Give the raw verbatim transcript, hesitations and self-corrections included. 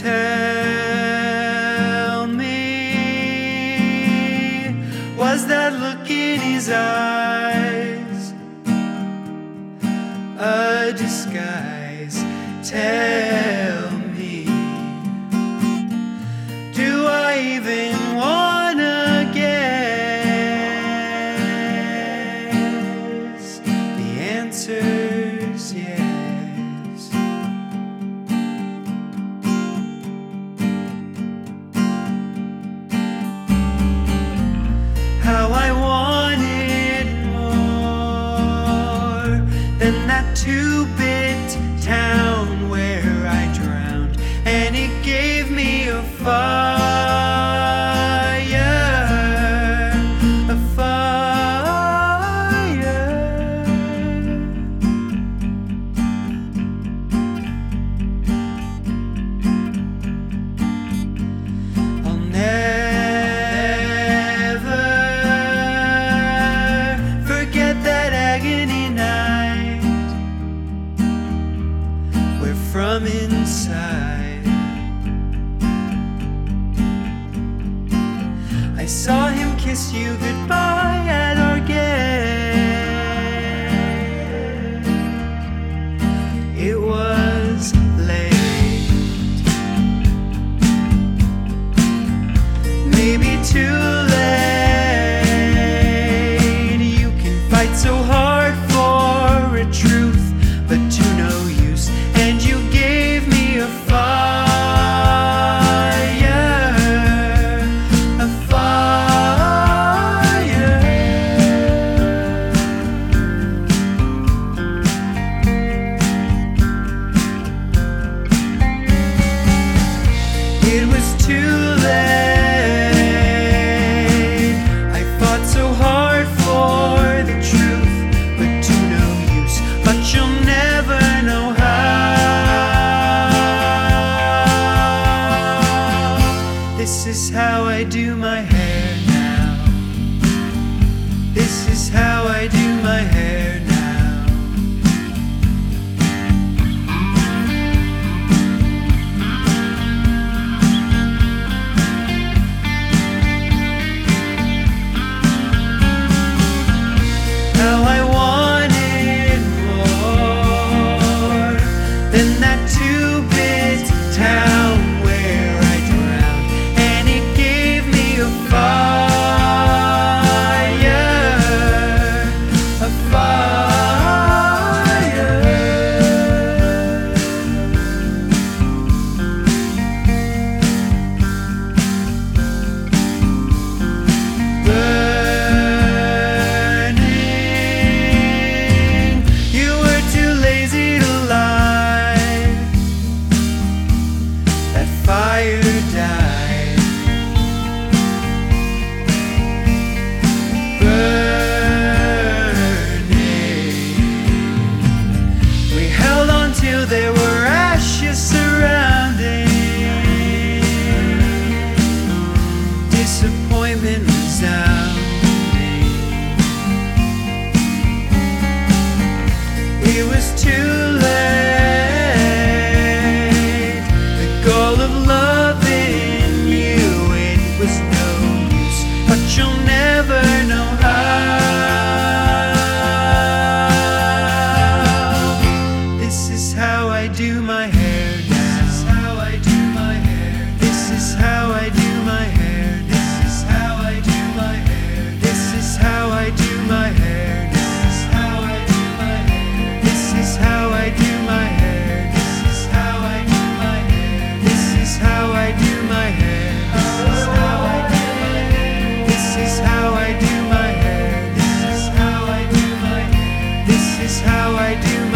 Tell me, was that look in his eyes a disguise? Tell me, do I even wanna guess? The answer's yes. How I wanted more than that two-bit town where I drowned, and it gave me a fire, a fire. I'll never from inside I saw him kiss you goodbye at our gate. It was late, maybe too late. You can fight so hard for a truth, but to no use. And you gave me a fire, a fire. It was too late. I fought so hard for the truth, but to no use. But you'll never know how. This is how I do my hair now. This is how I do my hair now. How I wanted more than that two-bit town where I drowned, and it gave me a fire, a fire. Burning, you were too lazy to lie. That fire died. Burning, we held on till there were ashes surrounding. Disappointment resounding. It was too late. The goal of loving you, it was no use. But you'll never know how. This is how I do my hair now. This is how I do my hair. This is how I do my hair. This is how I do my hair. This is how I do my hair. This is how I do my hair. This is how I do my hair. This is how I do my hair. This is how I do my hair. This is how I do my hair. This is how I do my hair. This is how I do